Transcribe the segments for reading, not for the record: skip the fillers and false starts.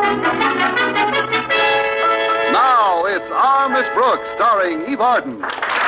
Now it's Our Miss Brooks, starring Eve Arden.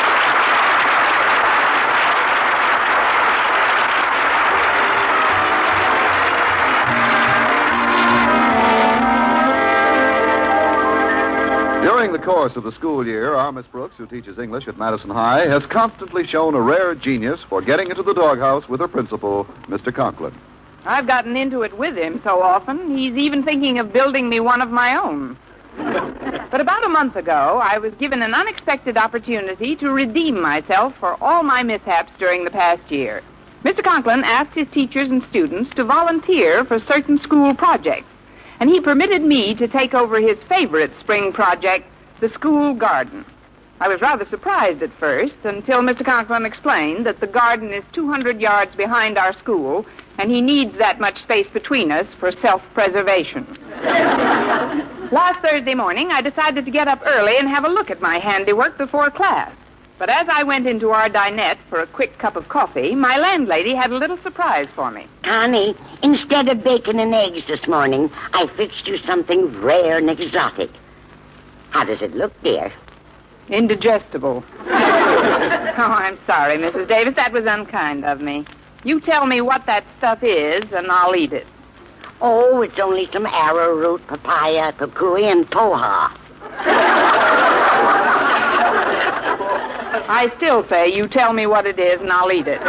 During the course of the school year, our Miss Brooks, who teaches English at Madison High, has constantly shown a rare genius for getting into the doghouse with her principal, Mr. Conklin. I've gotten into it with him so often, he's even thinking of building me one of my own. But about a month ago, I was given an unexpected opportunity to redeem myself for all my mishaps during the past year. Mr. Conklin asked his teachers and students to volunteer for certain school projects, and he permitted me to take over his favorite spring project, the school garden. I was rather surprised at first until Mr. Conklin explained that the garden is 200 yards behind our school, and he needs that much space between us for self-preservation. Last Thursday morning, I decided to get up early and have a look at my handiwork before class. But as I went into our dinette for a quick cup of coffee, my landlady had a little surprise for me. Connie, instead of bacon and eggs this morning, I fixed you something rare and exotic. How does it look, dear? Indigestible. Oh, I'm sorry, Mrs. Davis. That was unkind of me. You tell me what that stuff is, and I'll eat it. Oh, it's only some arrowroot, papaya, kukui, and poha. I still say you tell me what it is, and I'll eat it.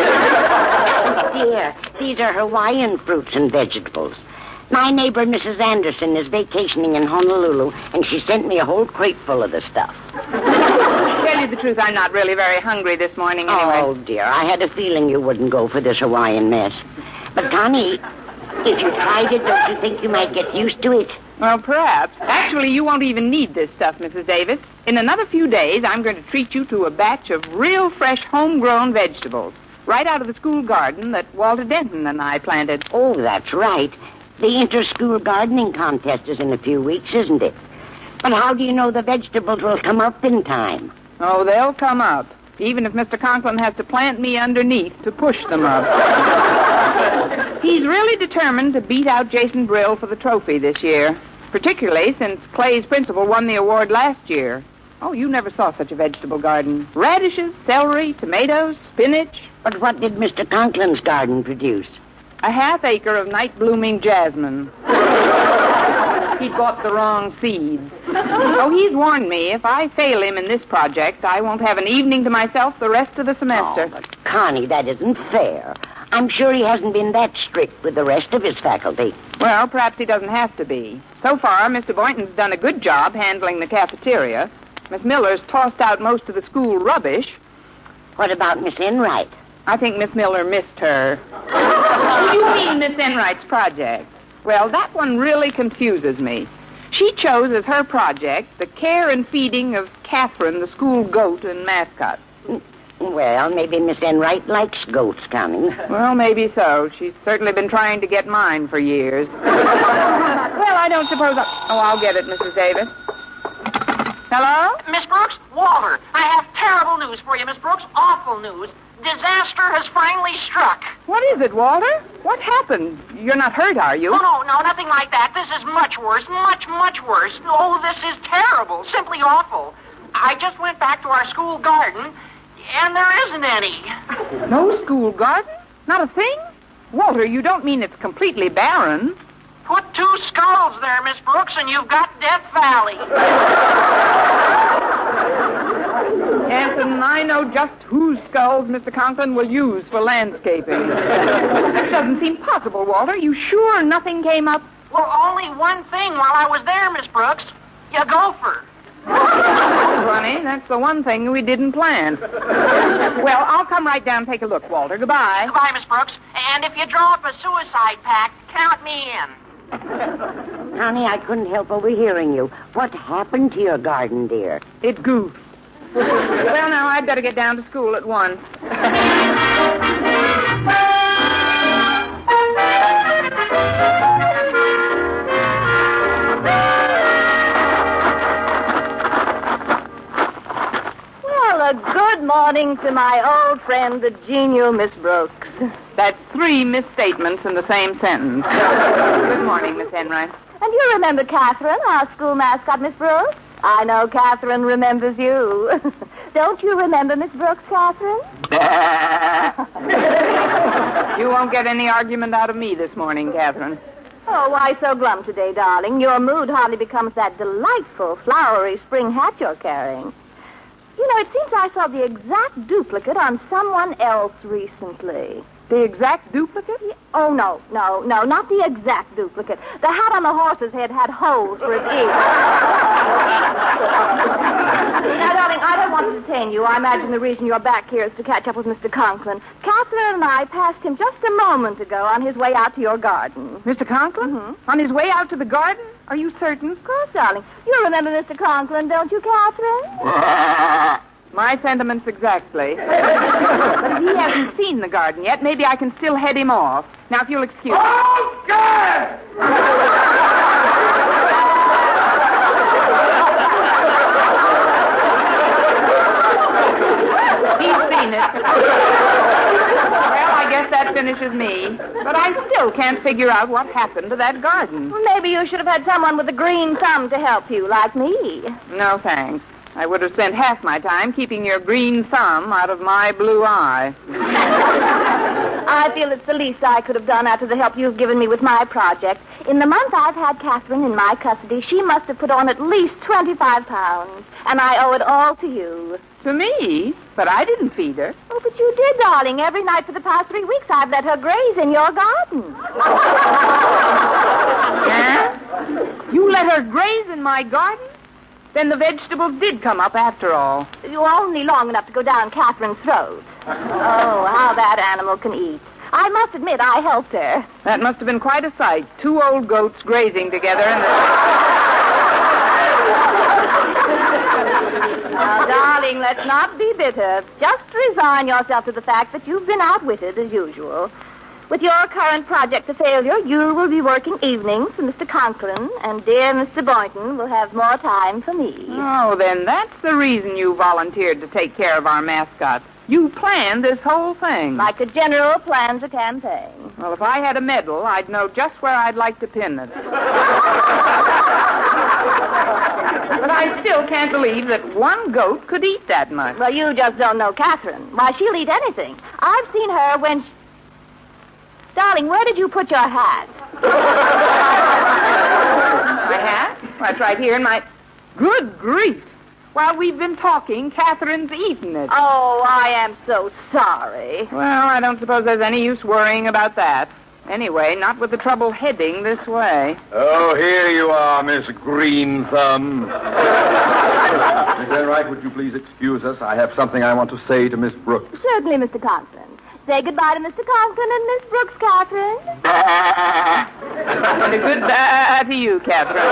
Dear, these are Hawaiian fruits and vegetables. My neighbor, Mrs. Anderson, is vacationing in Honolulu, and she sent me a whole crate full of the stuff. To tell you the truth, I'm not really very hungry this morning anyway. Oh, dear, I had a feeling you wouldn't go for this Hawaiian mess. But, Connie, if you tried it, don't you think you might get used to it? Well, perhaps. Actually, you won't even need this stuff, Mrs. Davis. In another few days, I'm going to treat you to a batch of real fresh, homegrown vegetables, right out of the school garden that Walter Denton and I planted. Oh, that's right. The inter-school gardening contest is in a few weeks, isn't it? But how do you know the vegetables will come up in time? Oh, they'll come up, even if Mr. Conklin has to plant me underneath to push them up. He's really determined to beat out Jason Brill for the trophy this year, particularly since Clay's principal won the award last year. Oh, you never saw such a vegetable garden. Radishes, celery, tomatoes, spinach. But what did Mr. Conklin's garden produce? A half-acre of night-blooming jasmine. He bought the wrong seeds. So he's warned me if I fail him in this project, I won't have an evening to myself the rest of the semester. Oh, but Connie, that isn't fair. I'm sure he hasn't been that strict with the rest of his faculty. Well, perhaps he doesn't have to be. So far, Mr. Boynton's done a good job handling the cafeteria. Miss Miller's tossed out most of the school rubbish. What about Miss Enright? I think Miss Miller missed her. You mean Miss Enright's project? Well, that one really confuses me. She chose as her project the care and feeding of Catherine, the school goat and mascot. Well, maybe Miss Enright likes goats, Connie. Well, maybe so. She's certainly been trying to get mine for years. Well, I don't suppose I'll get it, Mrs. Davis. Hello? Miss Brooks? Walter, I have terrible news for you, Miss Brooks. Awful news. Disaster has finally struck. What is it, Walter? What happened? You're not hurt, are you? Oh, no, nothing like that. This is much worse, much, much worse. Oh, this is terrible, simply awful. I just went back to our school garden, and there isn't any. No school garden? Not a thing? Walter, you don't mean it's completely barren. Put 2 skulls there, Miss Brooks, and you've got Death Valley. Yes, and I know just whose skulls Mr. Conklin will use for landscaping. That doesn't seem possible, Walter. You sure nothing came up? Well, only one thing while I was there, Miss Brooks. You gopher. Oh, honey, that's the one thing we didn't plan. Well, I'll come right down and take a look, Walter. Goodbye. Goodbye, Miss Brooks. And if you draw up a suicide pact, count me in. Connie, I couldn't help overhearing you. What happened to your garden, dear? It goofed. Well, now, I'd better get down to school at 1. Well, a good morning to my old friend, the genial Miss Brooks. That's 3 misstatements in the same sentence. Good morning, Miss Enright. And you remember Catherine, our school mascot, Miss Brooks? I know Catherine remembers you. Don't you remember Miss Brooks, Catherine? You won't get any argument out of me this morning, Catherine. Oh, why so glum today, darling? Your mood hardly becomes that delightful, flowery spring hat you're carrying. You know, it seems I saw the exact duplicate on someone else recently. The exact duplicate? Oh, no, not the exact duplicate. The hat on the horse's head had holes for its ears. Now, darling, I don't want to detain you. I imagine the reason you're back here is to catch up with Mr. Conklin. Catherine and I passed him just a moment ago on his way out to your garden. Mr. Conklin? Mm-hmm. On his way out to the garden? Are you certain? Of course, darling. You remember Mr. Conklin, don't you, Catherine? My sentiments exactly. But if he hasn't seen the garden yet, maybe I can still head him off. Now, if you'll excuse me. Okay! He's seen it. Well, I guess that finishes me. But I still can't figure out what happened to that garden. Well, maybe you should have had someone with a green thumb to help you, like me. No, thanks. I would have spent half my time keeping your green thumb out of my blue eye. I feel it's the least I could have done after the help you've given me with my project. In the month I've had Catherine in my custody, she must have put on at least 25 pounds. And I owe it all to you. To me? But I didn't feed her. Oh, but you did, darling. Every night for the past 3 weeks I've let her graze in your garden. Yeah? You let her graze in my garden? Then the vegetables did come up after all. You're only long enough to go down Catherine's throat. Oh, how that animal can eat. I must admit I helped her. That must have been quite a sight. 2 old goats grazing together in the... Now, darling, let's not be bitter. Just resign yourself to the fact that you've been outwitted as usual. With your current project a failure, you will be working evenings for Mr. Conklin, and dear Mr. Boynton will have more time for me. Oh, then that's the reason you volunteered to take care of our mascot. You planned this whole thing. Like a general plans a campaign. Well, if I had a medal, I'd know just where I'd like to pin it. But I still can't believe that one goat could eat that much. Well, you just don't know Catherine. Why, she'll eat anything. I've seen her when... Darling, where did you put your hat? My hat? Well, it's right here in my... Good grief! While we've been talking, Catherine's eaten it. Oh, I am so sorry. Well, I don't suppose there's any use worrying about that. Anyway, not with the trouble heading this way. Oh, here you are, Miss Green Thumb. Miss Enright, would you please excuse us? I have something I want to say to Miss Brooks. Certainly, Mr. Conklin. Say goodbye to Mr. Conklin and Miss Brooks, Catherine. And a goodbye to you, Catherine.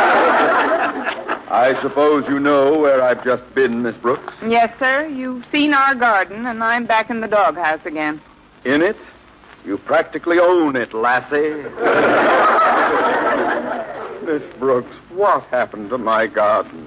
I suppose you know where I've just been, Miss Brooks? Yes, sir. You've seen our garden, and I'm back in the doghouse again. In it? You practically own it, lassie. Miss Brooks, what happened to my garden?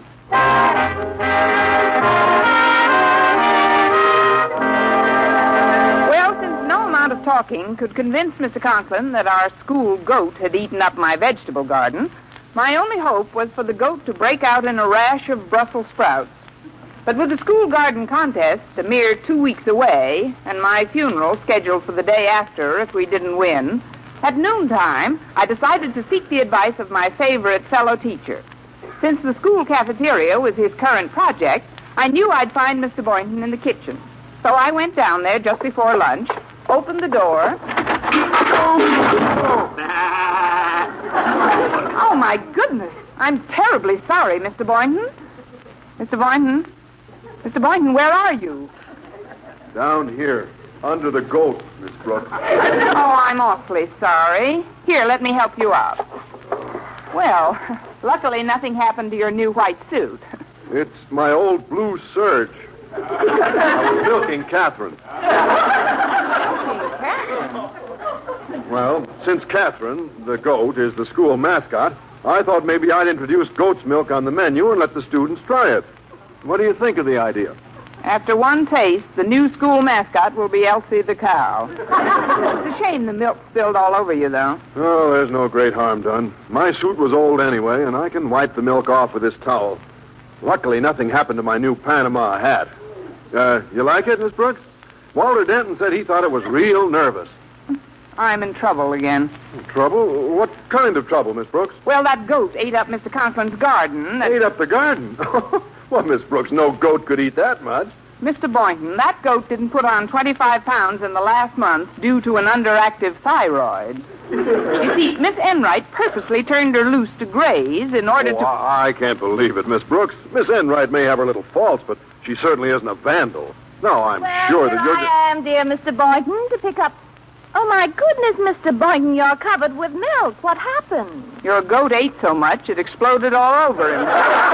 Well, since no amount of talking could convince Mr. Conklin that our school goat had eaten up my vegetable garden, my only hope was for the goat to break out in a rash of Brussels sprouts. But with the school garden contest a mere 2 weeks away, and my funeral scheduled for the day after if we didn't win, at noontime, I decided to seek the advice of my favorite fellow teacher. Since the school cafeteria was his current project, I knew I'd find Mr. Boynton in the kitchen. So I went down there just before lunch, opened the door. Oh, my goodness. I'm terribly sorry, Mr. Boynton. Mr. Boynton? Mr. Boynton, where are you? Down here, under the goat, Miss Brooks. Oh, I'm awfully sorry. Here, let me help you out. Well, luckily nothing happened to your new white suit. It's my old blue serge. I was milking Catherine. Well, since Catherine, the goat, is the school mascot, I thought maybe I'd introduce goat's milk on the menu and let the students try it. What do you think of the idea? After one taste, the new school mascot will be Elsie the cow. It's a shame the milk spilled all over you, though. Oh, there's no great harm done. My suit was old anyway, and I can wipe the milk off with this towel. Luckily, nothing happened to my new Panama hat. You like it, Miss Brooks? Walter Denton said he thought it was real nervous. I'm in trouble again. Trouble? What kind of trouble, Miss Brooks? Well, that goat ate up Mr. Conklin's garden. Ate up the garden? Well, Miss Brooks, no goat could eat that much. Mr. Boynton, that goat didn't put on 25 pounds in the last month due to an underactive thyroid. You see, Miss Enright purposely turned her loose to graze in order to... I can't believe it, Miss Brooks. Miss Enright may have her little faults, but she certainly isn't a vandal. No, I'm sure that you're... I am, dear Mr. Boynton, to pick up... Oh, my goodness, Mr. Boynton, you're covered with milk. What happened? Your goat ate so much it exploded all over him.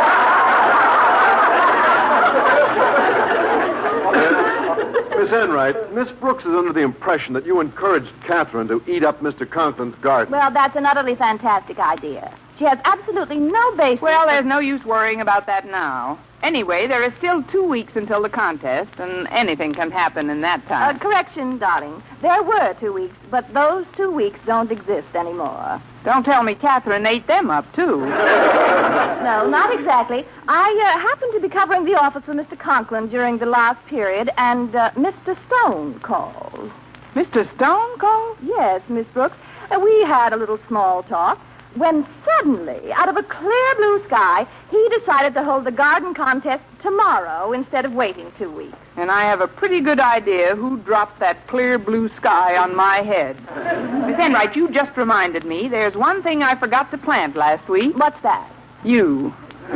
Miss Enright, Miss Brooks is under the impression that you encouraged Catherine to eat up Mr. Conklin's garden. Well, that's an utterly fantastic idea. She has absolutely no basis... Well, there's no use worrying about that now. Anyway, there is still 2 weeks until the contest, and anything can happen in that time. Correction, darling. There were 2 weeks, but those 2 weeks don't exist anymore. Don't tell me Catherine ate them up, too. No, not exactly. I happened to be covering the office for Mr. Conklin during the last period, and Mr. Stone called. Mr. Stone called? Yes, Miss Brooks. We had a little small talk. When suddenly, out of a clear blue sky, he decided to hold the garden contest tomorrow instead of waiting 2 weeks. And I have a pretty good idea who dropped that clear blue sky on my head. Miss Enright, you just reminded me there's one thing I forgot to plant last week. What's that? You.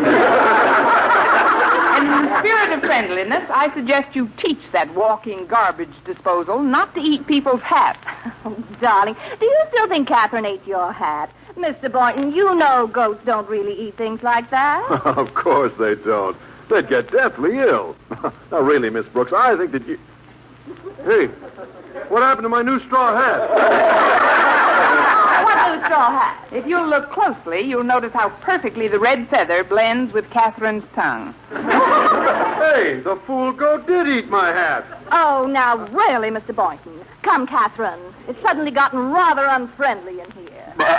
And in the spirit of friendliness, I suggest you teach that walking garbage disposal not to eat people's hats. Oh, darling, do you still think Catherine ate your hat? Mr. Boynton, you know goats don't really eat things like that. Of course they don't. They'd get deathly ill. Now, really, Miss Brooks, I think that you... Hey, what happened to my new straw hat? What new straw hat? If you'll look closely, you'll notice how perfectly the red feather blends with Catherine's tongue. Hey, the fool goat did eat my hat. Oh, now, really, Mr. Boynton. Come, Catherine. It's suddenly gotten rather unfriendly in here.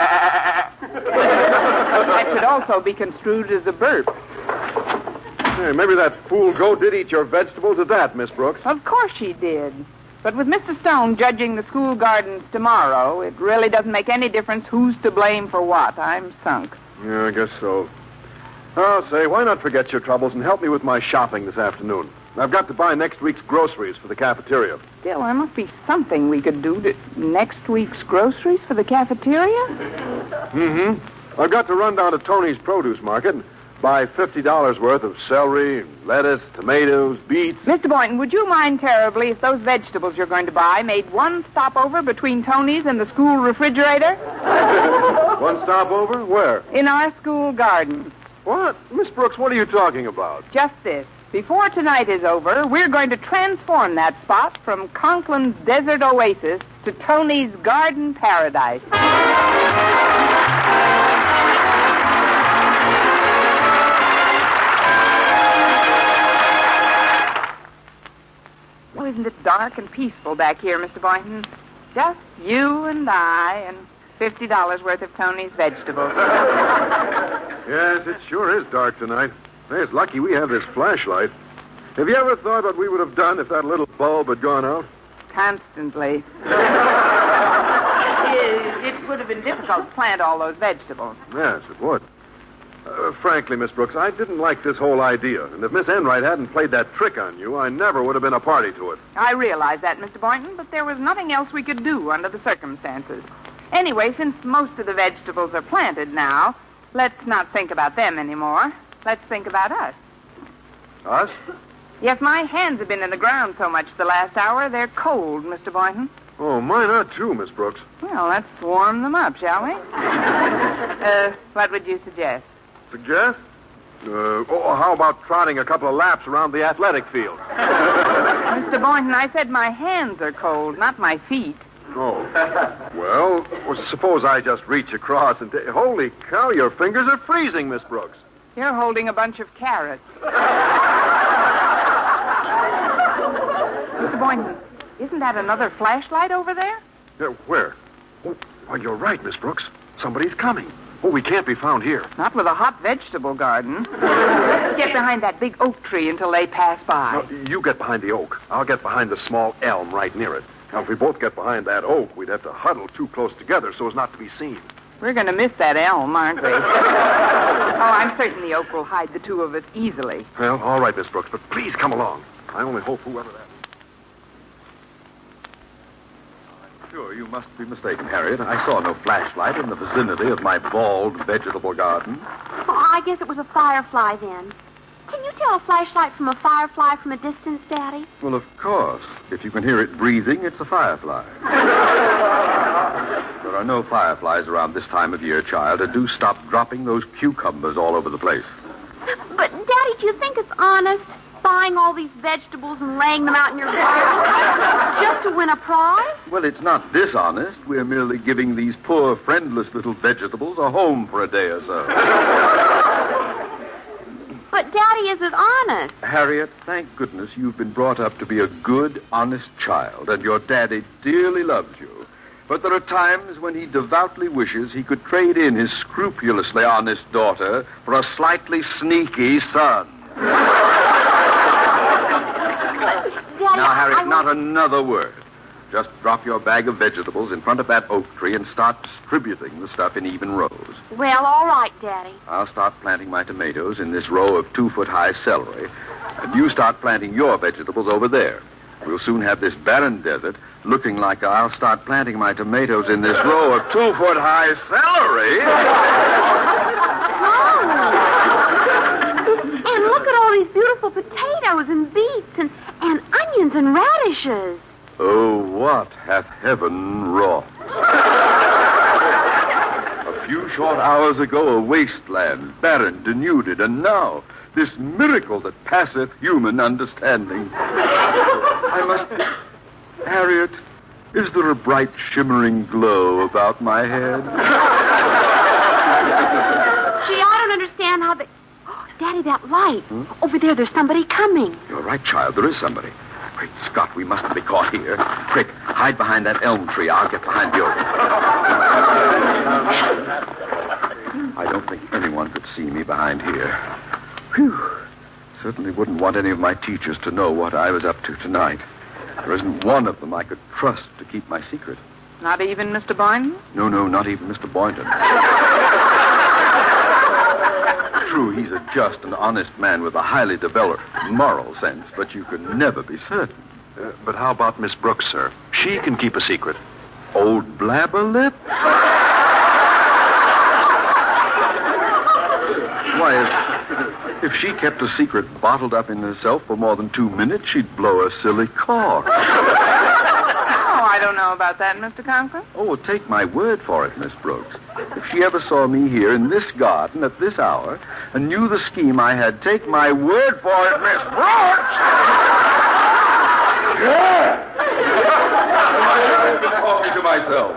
That could also be construed as a burp. Hey, maybe that fool goat did eat your vegetables at that, Miss Brooks. Of course she did. But with Mr. Stone judging the school gardens tomorrow, it really doesn't make any difference who's to blame for what. I'm sunk. Yeah, I guess so. I'll say, why not forget your troubles and help me with my shopping this afternoon? I've got to buy next week's groceries for the cafeteria. Still, there must be something we could do to... Next week's groceries for the cafeteria? Mm-hmm. I've got to run down to Tony's produce market and buy $50 worth of celery, lettuce, tomatoes, beets. Mr. Boynton, would you mind terribly if those vegetables you're going to buy made one stopover between Tony's and the school refrigerator? One stopover? Where? In our school garden. What? Miss Brooks, what are you talking about? Just this. Before tonight is over, we're going to transform that spot from Conklin's desert oasis to Tony's garden paradise. Oh, isn't it dark and peaceful back here, Mr. Boynton? Just you and I and $50 worth of Tony's vegetables. Yes, it sure is dark tonight. Hey, it's lucky we have this flashlight. Have you ever thought what we would have done if that little bulb had gone out? Constantly. It would have been difficult to plant all those vegetables. Yes, it would. Frankly, Miss Brooks, I didn't like this whole idea. And if Miss Enright hadn't played that trick on you, I never would have been a party to it. I realize that, Mr. Boynton, but there was nothing else we could do under the circumstances. Anyway, since most of the vegetables are planted now, let's not think about them anymore. Let's think about us. Us? Yes, my hands have been in the ground so much the last hour, they're cold, Mr. Boynton. Oh, mine are too, Miss Brooks. Well, let's warm them up, shall we? What would you suggest? Suggest? How about trotting a couple of laps around the athletic field? Mr. Boynton, I said my hands are cold, not my feet. Oh. Well, suppose I just reach across and... Holy cow, your fingers are freezing, Miss Brooks. You're holding a bunch of carrots. Mr. Boynton, isn't that another flashlight over there? Where? Oh, why, you're right, Miss Brooks. Somebody's coming. Oh, we can't be found here. Not with a hot vegetable garden. Let's get behind that big oak tree until they pass by. No, you get behind the oak. I'll get behind the small elm right near it. Now, if we both get behind that oak, we'd have to huddle too close together so as not to be seen. We're going to miss that elm, aren't we? I'm certain the oak will hide the two of us easily. Well, all right, Miss Brooks, but please come along. I only hope whoever that is. Sure, you must be mistaken, Harriet. I saw no flashlight in the vicinity of my bald vegetable garden. Oh, I guess it was a firefly then. Can you tell a flashlight from a firefly from a distance, Daddy? Well, of course. If you can hear it breathing, it's a firefly. There are no fireflies around this time of year, child, and do stop dropping those cucumbers all over the place. But, Daddy, do you think it's honest, buying all these vegetables and laying them out in your garden just to win a prize? Well, it's not dishonest. We're merely giving these poor, friendless little vegetables a home for a day or so. But, Daddy, is it honest? Harriet, thank goodness you've been brought up to be a good, honest child, and your daddy dearly loves you. But there are times when he devoutly wishes he could trade in his scrupulously honest daughter for a slightly sneaky son. Daddy, Now, Harriet, not another word. Just drop your bag of vegetables in front of that oak tree and start distributing the stuff in even rows. Well, all right, Daddy. I'll start planting my tomatoes in this row of 2-foot-high celery, and you start planting your vegetables over there. We'll soon have this barren desert looking like I'll start planting my tomatoes in this row of 2-foot-high celery. Oh. And look at all these beautiful potatoes and beets and onions and radishes. Oh, what hath heaven wrought? A few short hours ago, a wasteland, barren, denuded, and now this miracle that passeth human understanding. Harriet, is there a bright, shimmering glow about my head? Gee, I don't understand how they... Oh, Daddy, that light. Over there, there's somebody coming. You're right, child. There is somebody. Great Scott, we mustn't be caught here. Quick, hide behind that elm tree. I'll get behind the oak. I don't think anyone could see me behind here. Whew. Certainly wouldn't want any of my teachers to know what I was up to tonight. There isn't one of them I could trust to keep my secret. Not even Mr. Boynton? No, not even Mr. Boynton. True, he's a just and honest man with a highly developed moral sense, but you can never be certain. But how about Miss Brooks, sir? She can keep a secret. Old blabberlip? Why, if she kept a secret bottled up in herself for more than 2 minutes, she'd blow a silly cork. I don't know about that, Mr. Conklin. Oh, well, take my word for it, Miss Brooks. If she ever saw me here in this garden at this hour and knew the scheme I had, take my word for it, Miss Brooks! Yeah! I've been talking to myself.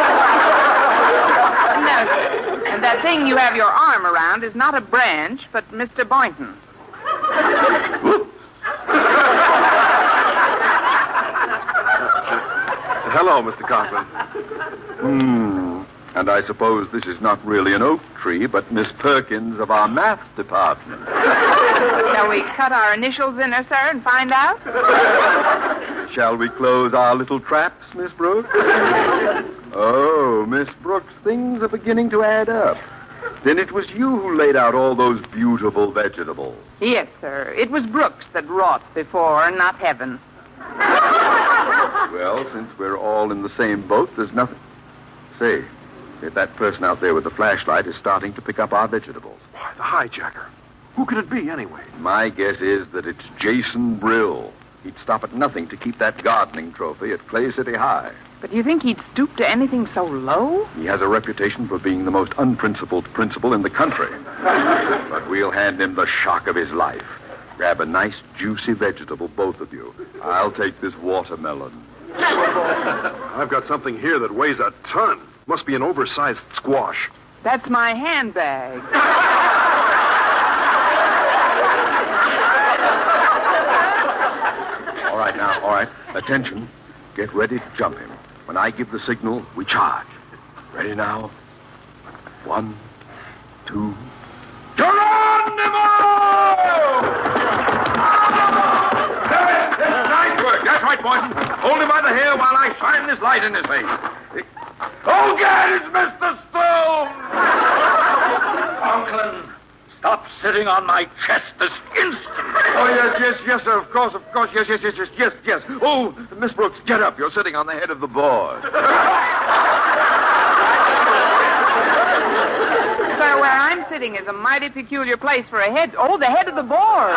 No, and that thing you have your arm around is not a branch, but Mr. Boynton. Hello, Mr. Conklin. And I suppose this is not really an oak tree, but Miss Perkins of our math department. Shall we cut our initials in her, sir, and find out? Shall we close our little traps, Miss Brooks? Oh, Miss Brooks, things are beginning to add up. Then it was you who laid out all those beautiful vegetables. Yes, sir. It was Brooks that wrought before, not heaven. Well, since we're all in the same boat, there's nothing... Say, that person out there with the flashlight is starting to pick up our vegetables. Why, the hijacker. Who could it be, anyway? My guess is that it's Jason Brill. He'd stop at nothing to keep that gardening trophy at Clay City High. But do you think he'd stoop to anything so low? He has a reputation for being the most unprincipled principal in the country. But we'll hand him the shock of his life. Grab a nice, juicy vegetable, both of you. I'll take this watermelon. I've got something here that weighs a ton. Must be an oversized squash. That's my handbag. All right, Attention. Get ready to jump him. When I give the signal, we charge. Ready now? 1, 2... Geronimo! Nice work. That's right, Boynton. Hold him by the hair while I shine this light in his face. Oh, God, it's Mr. Stone! Conklin, stop sitting on my chest this instant. Oh, yes, sir. Of course. Yes. Oh, Miss Brooks, get up. You're sitting on the head of the board. Sir, where I'm sitting is a mighty peculiar place for a head. Oh, the head of the board.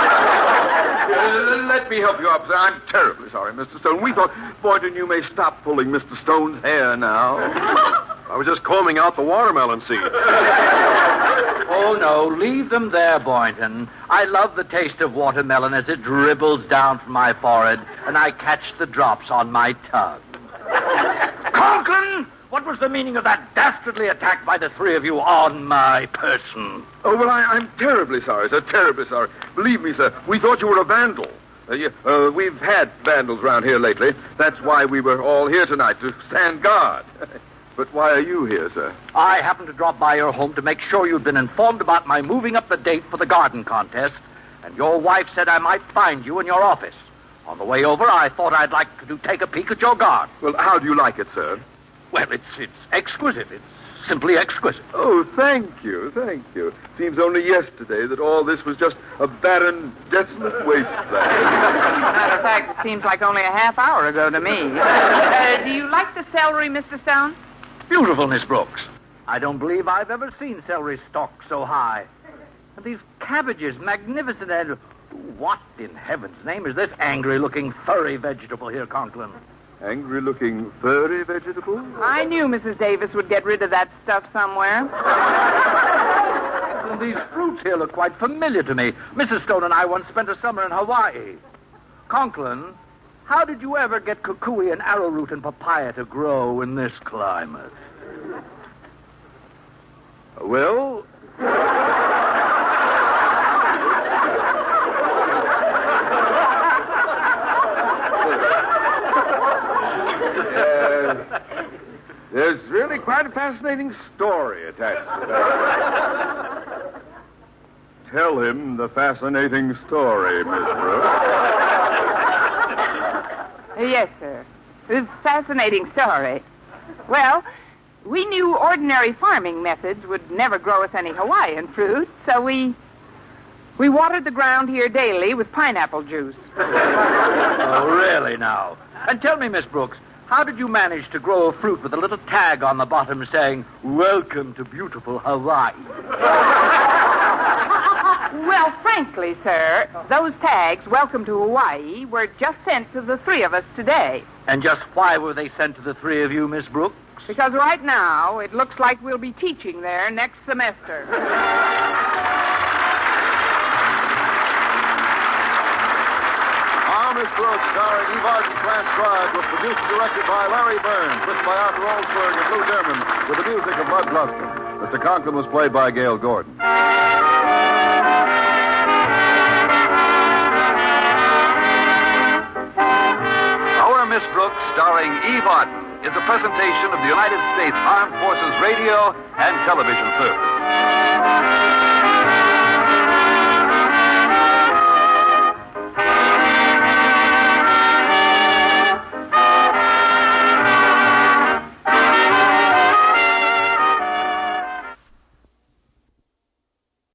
Let me help you up, sir. I'm terribly sorry, Mr. Stone. We thought, Boynton, you may stop pulling Mr. Stone's hair now. I was just combing out the watermelon seed. Oh, no, leave them there, Boynton. I love the taste of watermelon as it dribbles down from my forehead, and I catch the drops on my tongue. Conklin! What was the meaning of that dastardly attack by the three of you on my person? Oh, well, I'm terribly sorry, sir. Terribly sorry. Believe me, sir, we thought you were a vandal. We've had vandals around here lately. That's why we were all here tonight, to stand guard. But why are you here, sir? I happened to drop by your home to make sure you'd been informed about my moving up the date for the garden contest, and your wife said I might find you in your office. On the way over, I thought I'd like to take a peek at your garden. Well, how do you like it, sir? Well, it's exquisite. It's simply exquisite. Oh, thank you. Seems only yesterday that all this was just a barren, desolate wasteland. Matter of fact, it seems like only a half hour ago to me. Do you like the celery, Mr. Stone? Beautiful, Miss Brooks. I don't believe I've ever seen celery stalks so high. And these cabbages, magnificent, and what in heaven's name is this angry-looking, furry vegetable here, Conklin? Angry-looking, furry vegetable? I knew Mrs. Davis would get rid of that stuff somewhere. And these fruits here look quite familiar to me. Mrs. Stone and I once spent a summer in Hawaii. Conklin, how did you ever get kukui and arrowroot and papaya to grow in this climate? Well... There's really quite a fascinating story attached to that. Tell him the fascinating story, Miss Brooks. Yes, sir. It's a fascinating story. Well, we knew ordinary farming methods would never grow us any Hawaiian fruit, so we watered the ground here daily with pineapple juice. Oh, really now? And tell me, Miss Brooks, how did you manage to grow a fruit with a little tag on the bottom saying, "Welcome to beautiful Hawaii"? Well, frankly, sir, those tags, "Welcome to Hawaii," were just sent to the three of us today. And just why were they sent to the three of you, Miss Brooks? Because right now, it looks like we'll be teaching there next semester. Miss Brooks, starring Eve Arden, transcribed, was produced and directed by Larry Burns, written by Arthur Oldsberg and Lou Derman, with the music of Bud Gluskin. Mr. Conklin was played by Gail Gordon. Our Miss Brooks, starring Eve Arden, is a presentation of the United States Armed Forces Radio and Television Service.